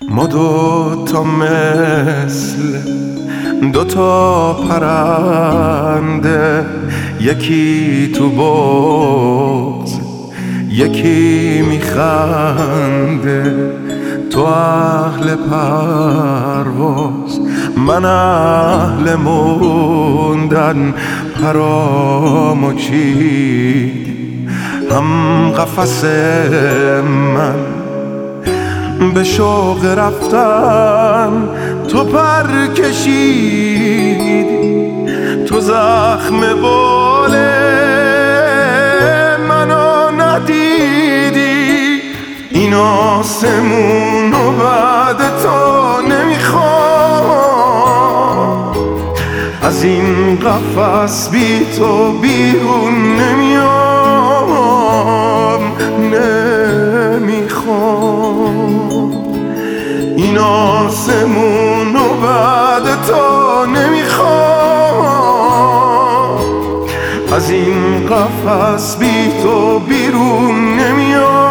ما دوتا مثل دوتا پرنده، یکی تو بغض یکی میخنده. تو اهل پرواز من اهل موندن، پرامو چید هم قفس من به شوق رفتن. تو پر کشیدی، تو زخم بال منو ندیدی. این آسمونو بعد تو نمیخوام، از این قفس بی تو بیرون نمیام. نمیخوام این آسمونو بعد تو نمیخوام، از این قفس بی تو بیرون نمیام.